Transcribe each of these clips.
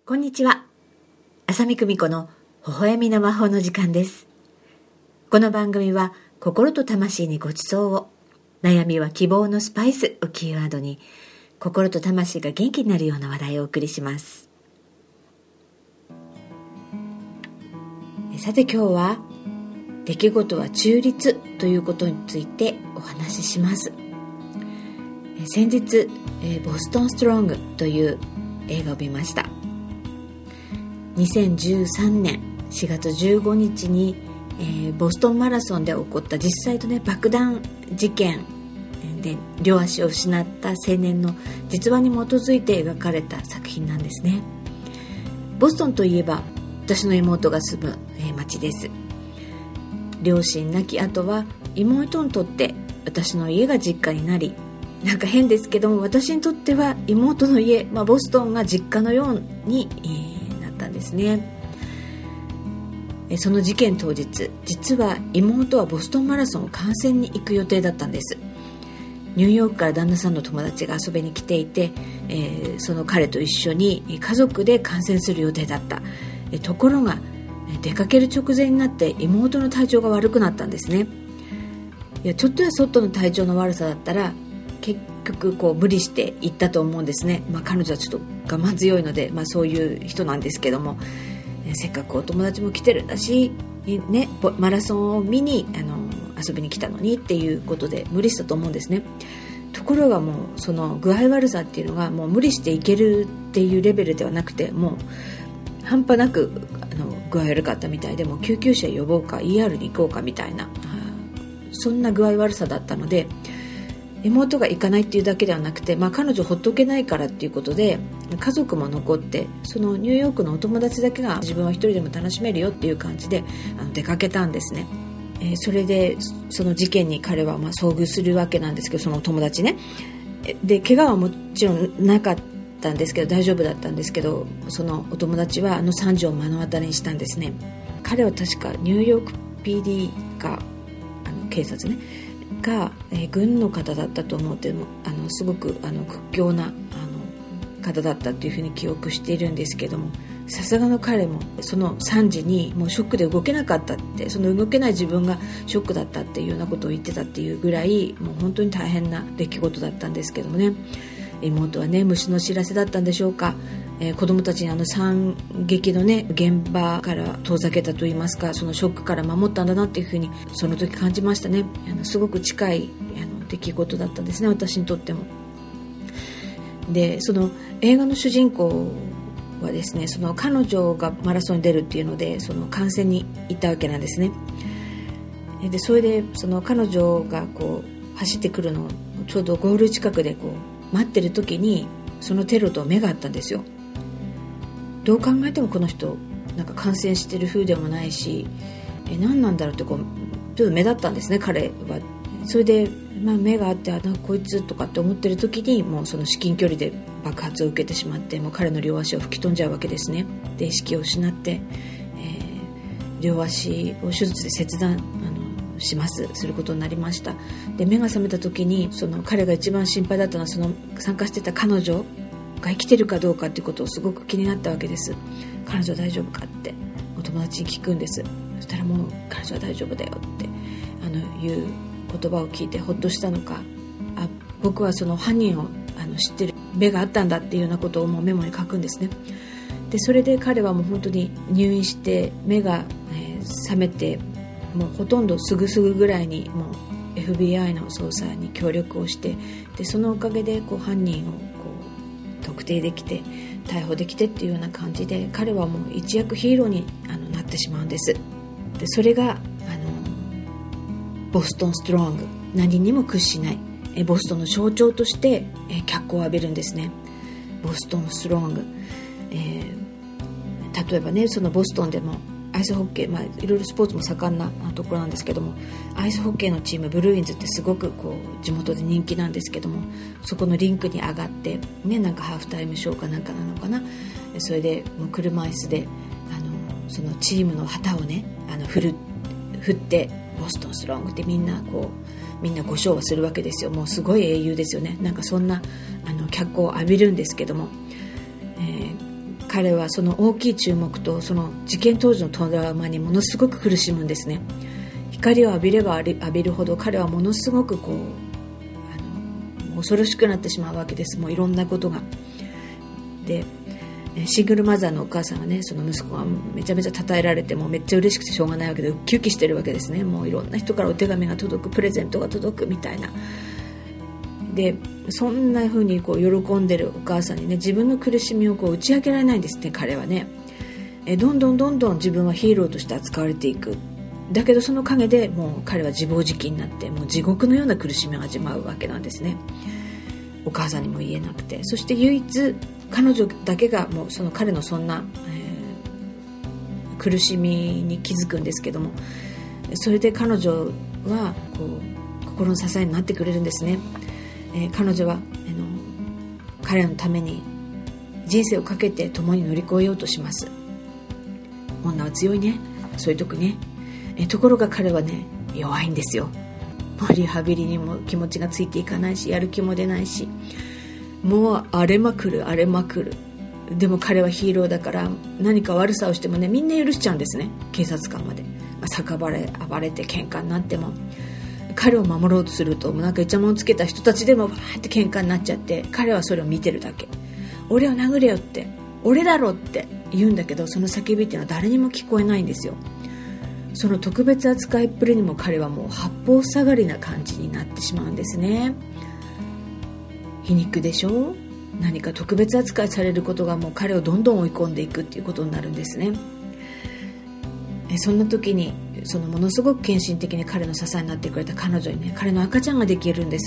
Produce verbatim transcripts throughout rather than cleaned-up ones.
こんにちは。浅見久美子の微笑みの魔法の時間です。この番組は心と魂にご馳走を、悩みは希望のスパイスをキーワードに、心と魂が元気になるような話題をお送りします。さて今日は出来事は中立ということについてお話しします。先日ボストンストロングという映画を見ました。にせんじゅうさんねんしがつじゅうごにちに、えー、ボストンマラソンで起こった実際とね爆弾事件で両足を失った青年の実話に基づいて描かれた作品なんですね。ボストンといえば私の妹が住む、えー、町です。両親亡き後は妹にとって私の家が実家になり、なんか変ですけども私にとっては妹の家、まあ、ボストンが実家のように、えーたんですね。その事件当日、実は妹はボストンマラソンを観戦に行く予定だったんです。ニューヨークから旦那さんの友達が遊びに来ていて、えー、その彼と一緒に家族で観戦する予定だった。えところが出かける直前になって妹の体調が悪くなったんですね。いやちょっとやそっとの体調の悪さだったら結局こう無理して行ったと思うんですね。まあ、彼女はちょっと我慢強いので、まあ、そういう人なんですけども、えせっかくお友達も来てるんだし、ね、マラソンを見にあの遊びに来たのにっていうことで無理したと思うんですね。ところがもうその具合悪さっていうのがもう無理していけるっていうレベルではなくて、もう半端なくあの具合悪かったみたいで、もう救急車呼ぼうか イーアール に行こうかみたいな、そんな具合悪さだったので、妹が行かないっていうだけではなくて、まあ、彼女ほっとけないからっていうことで家族も残って、そのニューヨークのお友達だけが自分は一人でも楽しめるよっていう感じであの出かけたんですね。えー、それでその事件に彼はまあ遭遇するわけなんですけど、そのお友達ね。で怪我はもちろんなかったんですけど大丈夫だったんですけど、そのお友達はあの惨事を目の当たりにしたんですね。彼は確かニューヨーク ピーディー かあの警察ねが、えー、軍の方だったと思ってもあのすごくあの屈強なあの方だったというふうに記憶しているんですけども、さすがの彼もその惨事にもうショックで動けなかったって、その動けない自分がショックだったっていうようなことを言ってたっていうぐらい、もう本当に大変な出来事だったんですけどもね。妹はね虫の知らせだったんでしょうか、えー、子供たちにあの惨劇のね現場から遠ざけたといいますか、そのショックから守ったんだなっていうふうにその時感じましたね。あのすごく近いあの出来事だったんですね、私にとっても。でその映画の主人公はですね、その彼女がマラソンに出るっていうのでその観戦に行ったわけなんですね。でそれでその彼女がこう走ってくるのをちょうどゴール近くでこう待ってる時にそのテロと目があったんですよ。どう考えてもこの人なんか感染してる風でもないし、え何なんだろうってこうちょっと目立ったんですね、彼は。それで、まあ、目があってあなんかこいつとかって思ってる時にもうその至近距離で爆発を受けてしまって、もう彼の両足を吹き飛んじゃうわけですね。で意識を失って、えー、両足を手術で切断あのしますすることになりました。で目が覚めた時にその彼が一番心配だったのはその参加してた彼女が生きてるかどうかっていうことをすごく気になったわけです。彼女は大丈夫かってお友達に聞くんです。そしたらもう彼女は大丈夫だよってあの言う言葉を聞いてほっとしたのか、あ僕はその犯人をあの知ってる目があったんだっていうようなことをもうメモに書くんですね。でそれで彼はもう本当に入院して目が、えー、覚めてもうほとんどすぐすぐぐらいにもう エフビーアイ の捜査に協力をして、でそのおかげでこう犯人をこう特定できて逮捕できてっていうような感じで、彼はもう一躍ヒーローにあのなってしまうんです。でそれがあのボストンストロング、何にも屈しないえボストンの象徴としてえ脚光を浴びるんですね。ボストンストロング、えー、例えばねそのボストンでもアイスホッケー、まあ、いろいろスポーツも盛んなところなんですけども、アイスホッケーのチームブルーインズってすごくこう地元で人気なんですけども、そこのリンクに上がって、ね、なんかハーフタイムショーかなんかなのかな、それでもう車椅子であのそのチームの旗をねあの振る振ってボストンストロングってみんなこうみんなご唱和するわけですよ。もうすごい英雄ですよね。なんかそんなあの脚光を浴びるんですけども、えー彼はその大きい注目とその事件当時のトラウマにものすごく苦しむんですね。光を浴びれば浴びるほど彼はものすごくこうあの恐ろしくなってしまうわけです。もういろんなことがで、シングルマザーのお母さんがね、その息子がめちゃめちゃ称えられてもめっちゃ嬉しくてしょうがないわけでウキウキしてるわけですね。もういろんな人からお手紙が届く、プレゼントが届くみたいな。でそんな風にこう喜んでるお母さんにね、自分の苦しみをこう打ち明けられないんですね。彼はね、えどんどんどんどん自分はヒーローとして扱われていく。だけどその陰でもう彼は自暴自棄になって、もう地獄のような苦しみが始まるわけなんですね。お母さんにも言えなくて、そして唯一彼女だけがもうその彼のそんな、えー、苦しみに気づくんですけども、それで彼女はこう心の支えになってくれるんですね。えー、彼女はあの彼らのために人生をかけて共に乗り越えようとします。女は強いね、そういう時ね。えー、ところが彼はね、弱いんですよ。もうリハビリにも気持ちがついていかないし、やる気も出ないし、もう荒れまくる荒れまくる。でも彼はヒーローだから何か悪さをしてもね、みんな許しちゃうんですね。警察官まで、まあ、酒場で暴れて喧嘩になっても、彼を守ろうとするともうなんかイチャモンつけた人たちでもわーって喧嘩になっちゃって、彼はそれを見てるだけ。俺を殴れよって、俺だろって言うんだけど、その叫びっていうのは誰にも聞こえないんですよ。その特別扱いっぷりにも彼はもう八方塞がりな感じになってしまうんですね。皮肉でしょ。何か特別扱いされることがもう彼をどんどん追い込んでいくっていうことになるんですね。えそんな時にそのものすごく献身的に彼の支えになってくれた彼女にね、彼の赤ちゃんができるんです。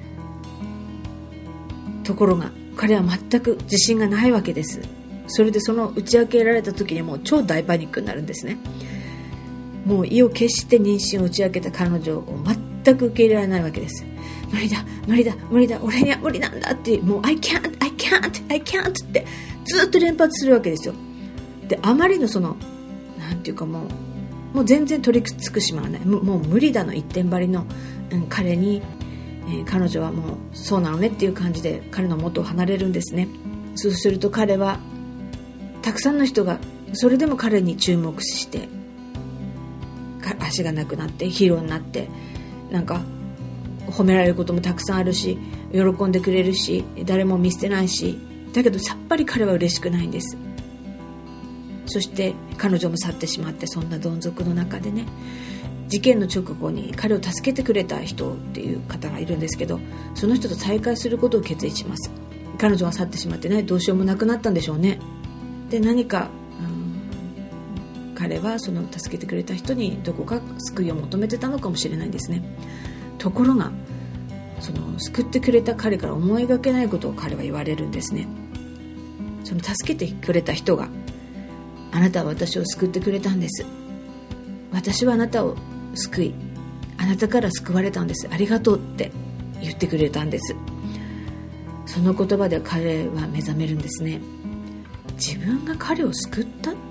ところが彼は全く自信がないわけです。それでその打ち明けられた時にもう超大パニックになるんですね。もう意を決して妊娠を打ち明けた彼女を全く受け入れられないわけです。無理だ無理だ無理だ、俺には無理なんだって、もう I can't I can't I can't ってずっと連発するわけですよ。であまりのそのなんていうか、もうもう全然取り尽くしまわない、もう、もう無理だの一点張りの、うん、彼に、えー、彼女はもうそうなのねっていう感じで彼の元を離れるんですね。そうすると彼はたくさんの人がそれでも彼に注目して、足がなくなってヒーローになって、なんか褒められることもたくさんあるし、喜んでくれるし、誰も見捨てないし、だけどさっぱり彼は嬉しくないんです。そして彼女も去ってしまって、そんなどん底の中でね、事件の直後に彼を助けてくれた人っていう方がいるんですけど、その人と再会することを決意します。彼女が去ってしまってね、どうしようもなくなったんでしょうね。で何か、うん、彼はその助けてくれた人にどこか救いを求めてたのかもしれないんですね。ところがその救ってくれた彼から思いがけないことを彼は言われるんですね。その助けてくれた人が、あなたは私を救ってくれたんです、私はあなたを救い、あなたから救われたんです、ありがとうって言ってくれたんです。その言葉で彼は目覚めるんですね。自分が彼を救ったって、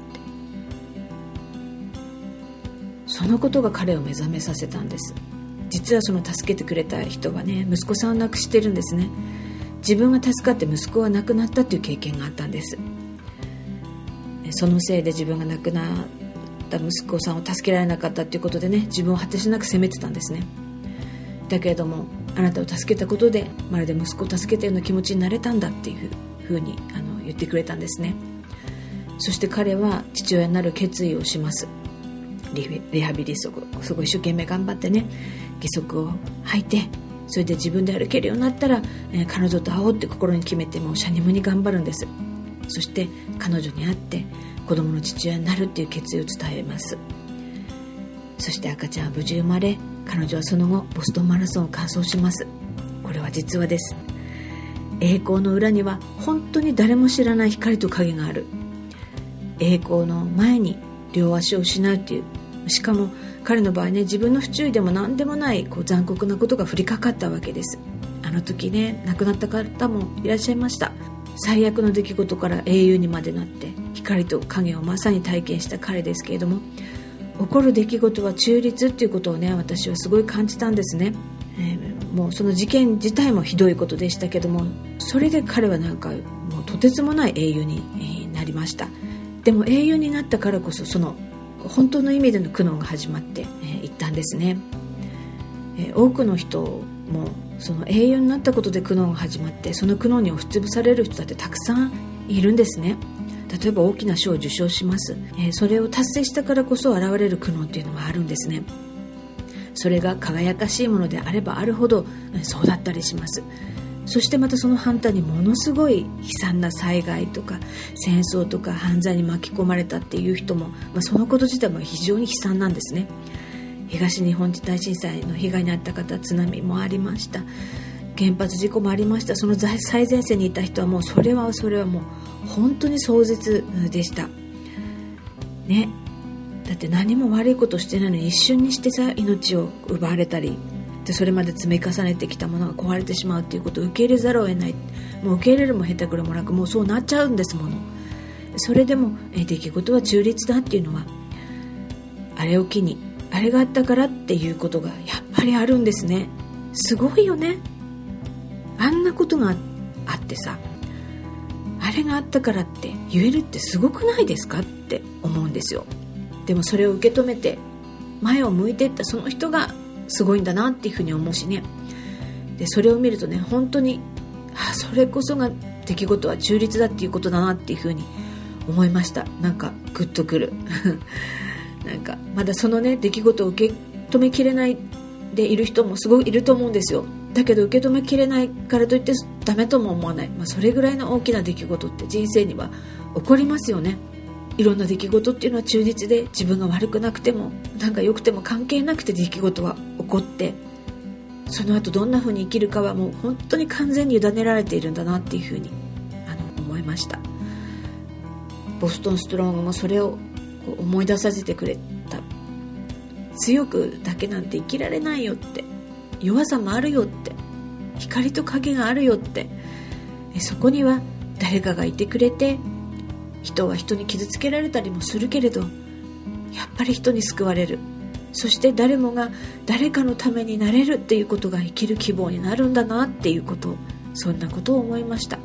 そのことが彼を目覚めさせたんです。実はその助けてくれた人はね、息子さんを亡くしてるんですね。自分が助かって息子は亡くなったという経験があったんです。そのせいで自分が亡くなった息子さんを助けられなかったということでね、自分を果てしなく責めてたんですね。だけれども、あなたを助けたことでまるで息子を助けたような気持ちになれたんだっていうふうにあの言ってくれたんですね。そして彼は父親になる決意をします。 リ, リハビリすごい一生懸命頑張ってね、義足を履いて、それで自分で歩けるようになったら、えー、彼女と会おうって心に決めて、もうシャニムに頑張るんです。そして彼女に会って子供の父親になるっていう決意を伝えます。そして赤ちゃんは無事生まれ、彼女はその後ボストンマラソンを完走します。これは実話です。栄光の裏には本当に誰も知らない光と影がある。栄光の前に両足を失うっていう、しかも彼の場合ね、自分の不注意でも何でもないこう残酷なことが降りかかったわけです。あの時ね、亡くなった方もいらっしゃいました。最悪の出来事から英雄にまでなって光と影をまさに体験した彼ですけれども、起こる出来事は中立っていうことをね、私はすごい感じたんですね。えー、もうその事件自体もひどいことでしたけども、それで彼はなんかもうとてつもない英雄にななりました。でも英雄になったからこそその本当の意味での苦悩が始まってい、えー、ったんですね。えー、多くの人もその英雄になったことで苦悩が始まって、その苦悩に押しつぶされる人だってたくさんいるんですね。例えば大きな賞を受賞します、えー、それを達成したからこそ現れる苦悩っていうのがあるんですね。それが輝かしいものであればあるほどそうだったりします。そしてまたその反対にものすごい悲惨な災害とか戦争とか犯罪に巻き込まれたっていう人も、まあ、そのこと自体も非常に悲惨なんですね。東日本大震災の被害に遭った方、津波もありました、原発事故もありました。その最前線にいた人はもうそれはそれはもう本当に壮絶でしたね。だって何も悪いことしてないのに一瞬にしてさ命を奪われたりで、それまで積み重ねてきたものが壊れてしまうということを受け入れざるを得ない。もう受け入れるも下手くれもなく、もうそうなっちゃうんですもの。それでもえ出来事は中立だっていうのは、あれを機にあれがあったからっていうことがやっぱりあるんですね。すごいよね。あんなことがあってさ、あれがあったからって言えるってすごくないですかって思うんですよ。でもそれを受け止めて前を向いていったその人がすごいんだなっていうふうに思うしね。でそれを見るとね、本当にあそれこそが出来事は中立だっていうことだなっていうふうに思いました。なんかグッとくるなんかまだそのね出来事を受け止めきれないでいる人もすごいいると思うんですよ。だけど受け止めきれないからといってダメとも思わない、まあ、それぐらいの大きな出来事って人生には起こりますよね。いろんな出来事っていうのは中立で、自分が悪くなくてもなんか良くても関係なくて出来事は起こって、その後どんな風に生きるかはもう本当に完全に委ねられているんだなっていう風にあの思いました。ボストンストロングもそれをこう思い出させてくれた。強くだけなんて生きられないよって、弱さもあるよって、光と影があるよって、そこには誰かがいてくれて、人は人に傷つけられたりもするけれど、やっぱり人に救われる。そして誰もが誰かのためになれるっていうことが生きる希望になるんだなっていうこと、そんなことを思いました。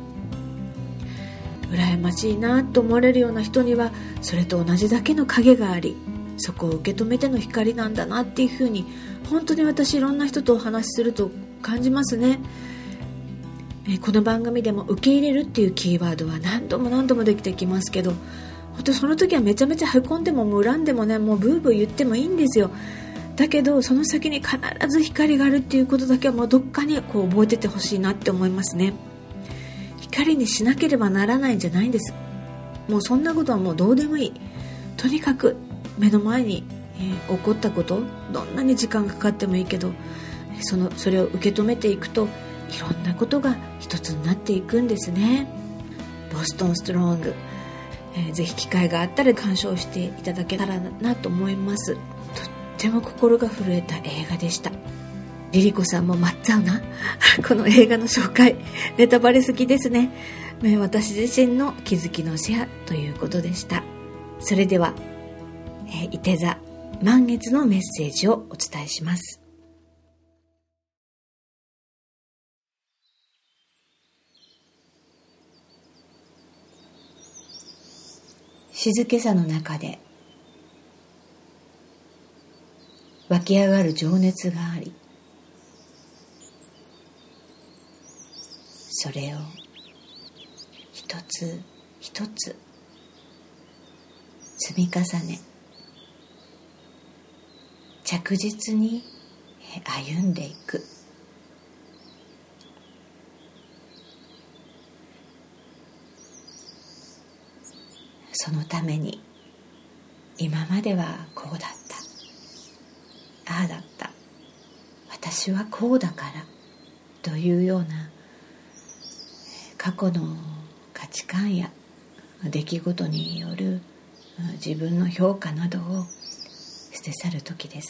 羨ましいなと思われるような人にはそれと同じだけの影があり、そこを受け止めての光なんだなっていうふうに、本当に私いろんな人とお話しすると感じますね。この番組でも受け入れるっていうキーワードは何度も何度もできてきますけど、本当その時はめちゃめちゃへこんでも恨んでもね、もうブーブー言ってもいいんですよ。だけどその先に必ず光があるっていうことだけはもうどっかにこう覚えててほしいなって思いますね。光にしなければならないんじゃないんです。もうそんなことはもうどうでもいい。とにかく目の前に、えー、起こったこと、どんなに時間かかってもいいけど、そのそれを受け止めていくといろんなことが一つになっていくんですね。ボストンストロング、えー、ぜひ機会があったら鑑賞していただけたらなと思います。とっても心が震えた映画でした。リリコさんも待っちゃうなこの映画の紹介、ネタバレ好きですね。私自身の気づきのシェアということでした。それでは、えー、いて座満月のメッセージをお伝えします。静けさの中で湧き上がる情熱があり、それを一つ一つ積み重ね、着実に歩んでいく。そのために今まではこうだった、ああだった、私はこうだからというような過去の価値観や出来事による自分の評価などを捨て去る時です。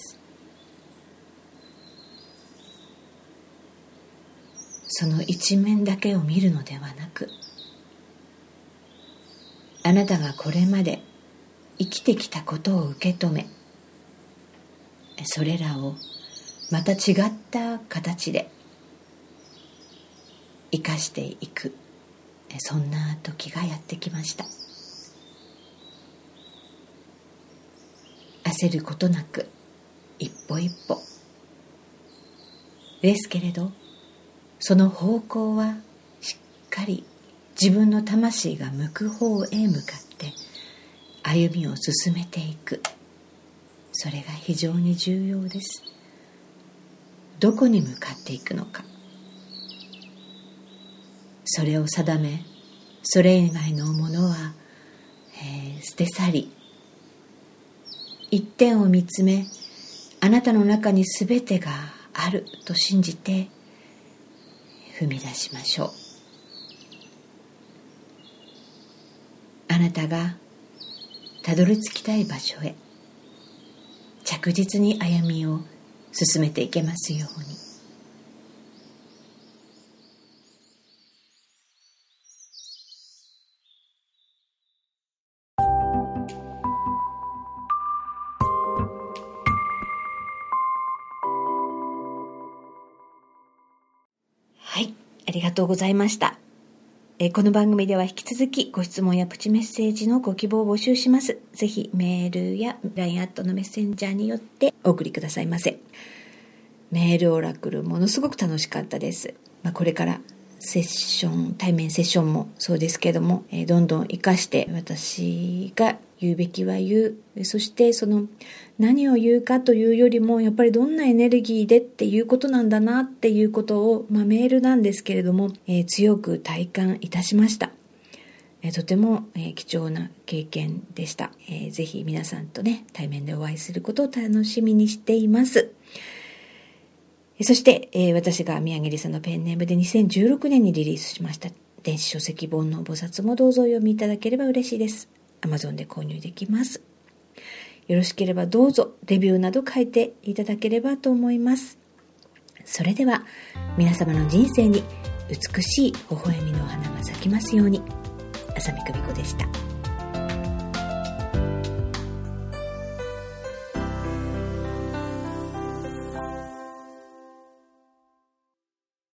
その一面だけを見るのではなく、あなたがこれまで生きてきたことを受け止め、それらをまた違った形で生かしていく、そんな時がやってきました。 焦ることなく一歩一歩ですけれど、その方向はしっかり自分の魂が向く方へ向かって歩みを進めていく。それが非常に重要です。どこに向かっていくのか、それを定め、それ以外のものは、えー、捨て去り、一点を見つめ、あなたの中に全てがあると信じて踏み出しましょう。あなたがたどり着きたい場所へ着実に歩みを進めていけますように。はい、ありがとうございました。えこの番組では引き続きご質問やプチメッセージのご希望を募集します。ぜひメールや ライン アットのメッセンジャーによってお送りくださいませ。メールオラクルものすごく楽しかったです。まあ、これからセッション、対面セッションもそうですけども、えー、どんどん活かして私が言うべきは言う。そしてその何を言うかというよりもやっぱりどんなエネルギーでっていうことなんだなっていうことを、まあ、メールなんですけれども、えー、強く体感いたしました。えー、とても、えー、貴重な経験でした。えー、ぜひ皆さんとね対面でお会いすることを楽しみにしています。そして、えー、私が宮城りさのペンネームでにせんじゅうろくねんにリリースしました電子書籍煩悩菩薩もどうぞお読みいただければ嬉しいです。 Amazon で購入できます。よろしければどうぞレビューなど書いていただければと思います。それでは皆様の人生に美しい微笑みの花が咲きますように。浅見久美子でした。